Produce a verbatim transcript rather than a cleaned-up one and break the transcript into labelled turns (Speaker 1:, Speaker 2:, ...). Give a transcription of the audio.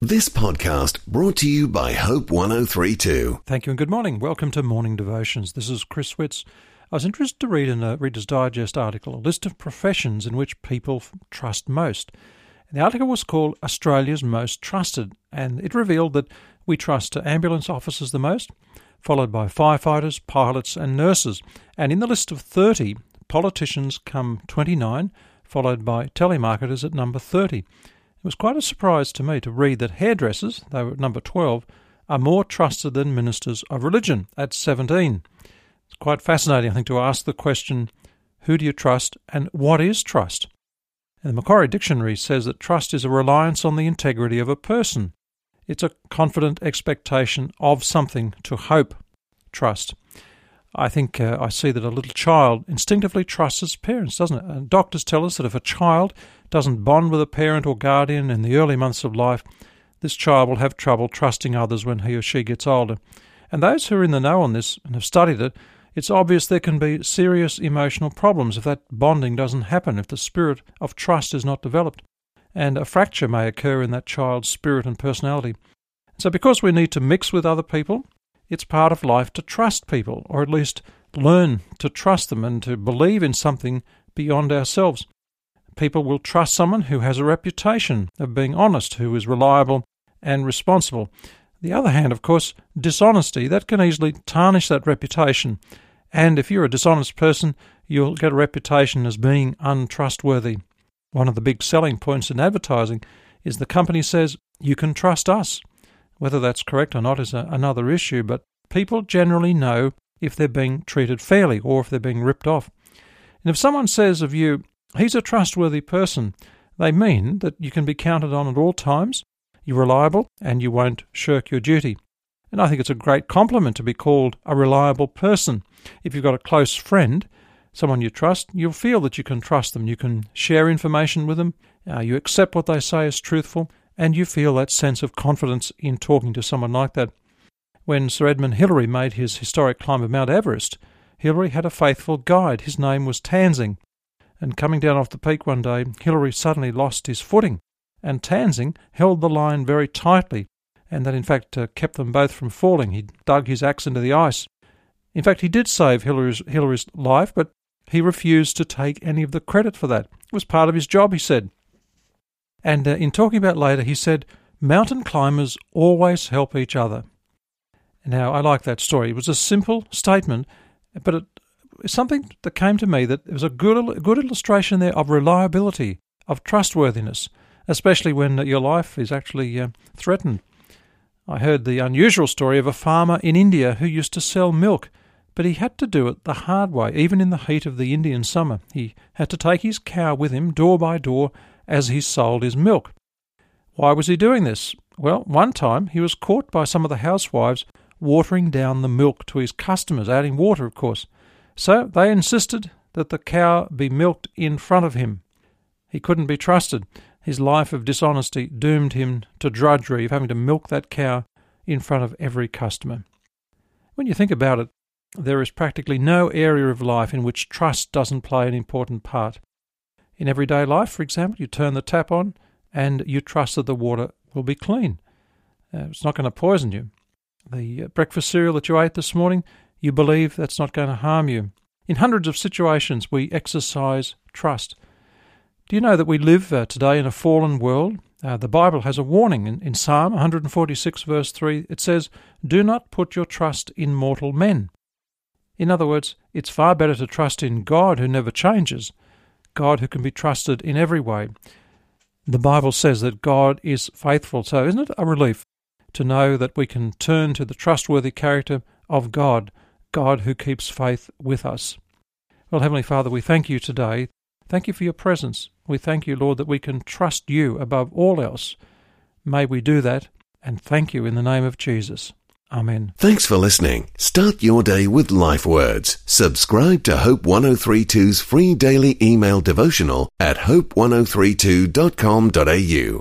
Speaker 1: This podcast brought to you by Hope one oh three two.
Speaker 2: Thank you and good morning. Welcome to Morning Devotions. This is Chris Switz. I was interested to read in a Reader's Digest article a list of professions in which people trust most. And the article was called Australia's Most Trusted, and it revealed that we trust ambulance officers the most, followed by firefighters, pilots and nurses. And in the list of thirty, politicians come twenty-nine, followed by telemarketers at number thirty. It was quite a surprise to me to read that hairdressers, they were at number twelve, are more trusted than ministers of religion at seventeen. It's quite fascinating, I think, to ask the question, who do you trust and what is trust? And the Macquarie Dictionary says that trust is a reliance on the integrity of a person. It's a confident expectation of something, to hope. Trust. I think uh, I see that a little child instinctively trusts its parents, doesn't it? And doctors tell us that if a child doesn't bond with a parent or guardian in the early months of life, this child will have trouble trusting others when he or she gets older. And those who are in the know on this and have studied it, it's obvious there can be serious emotional problems if that bonding doesn't happen, if the spirit of trust is not developed, and a fracture may occur in that child's spirit and personality. So because we need to mix with other people, it's part of life to trust people, or at least learn to trust them and to believe in something beyond ourselves. People will trust someone who has a reputation of being honest, who is reliable and responsible. The other hand, of course, dishonesty, that can easily tarnish that reputation. And if you're a dishonest person, you'll get a reputation as being untrustworthy. One of the big selling points in advertising is the company says, you can trust us. Whether that's correct or not is a, another issue, but people generally know if they're being treated fairly or if they're being ripped off. And if someone says of you, he's a trustworthy person, they mean that you can be counted on at all times, you're reliable, and you won't shirk your duty. And I think it's a great compliment to be called a reliable person. If you've got a close friend, someone you trust, you'll feel that you can trust them. You can share information with them, uh, you accept what they say as truthful, and you feel that sense of confidence in talking to someone like that. When Sir Edmund Hillary made his historic climb of Mount Everest, Hillary had a faithful guide. His name was Tenzing. And coming down off the peak one day, Hillary suddenly lost his footing, and Tenzing held the line very tightly, and that in fact uh, kept them both from falling. He dug his axe into the ice. In fact, he did save Hillary's, Hillary's life, but he refused to take any of the credit for that. It was part of his job, he said. And uh, in talking about later, he said, mountain climbers always help each other. Now, I like that story. It was a simple statement, but it, it's something that came to me that there was a good, good illustration there of reliability, of trustworthiness, especially when your life is actually uh, threatened. I heard the unusual story of a farmer in India who used to sell milk, but he had to do it the hard way, even in the heat of the Indian summer. He had to take his cow with him door by door as he sold his milk. Why was he doing this? Well, one time he was caught by some of the housewives watering down the milk to his customers, adding water, of course. So they insisted that the cow be milked in front of him. He couldn't be trusted. His life of dishonesty doomed him to drudgery of having to milk that cow in front of every customer. When you think about it, there is practically no area of life in which trust doesn't play an important part. In everyday life, for example, you turn the tap on and you trust that the water will be clean. Uh, it's not going to poison you. The breakfast cereal that you ate this morning, you believe that's not going to harm you. In hundreds of situations, we exercise trust. Do you know that we live uh, today in a fallen world? Uh, the Bible has a warning in, in Psalm one forty-six, verse three. It says, do not put your trust in mortal men. In other words, it's far better to trust in God who never changes, God who can be trusted in every way. The Bible says that God is faithful. So isn't it a relief to know that we can turn to the trustworthy character of God, God who keeps faith with us? Well, Heavenly Father, we thank you today. Thank you for your presence. We thank you, Lord, that we can trust you above all else. May we do that, and thank you in the name of Jesus. Amen.
Speaker 1: Thanks for listening. Start your day with Life Words. Subscribe to Hope one oh three two's free daily email devotional at hope one oh three two dot com dot a u.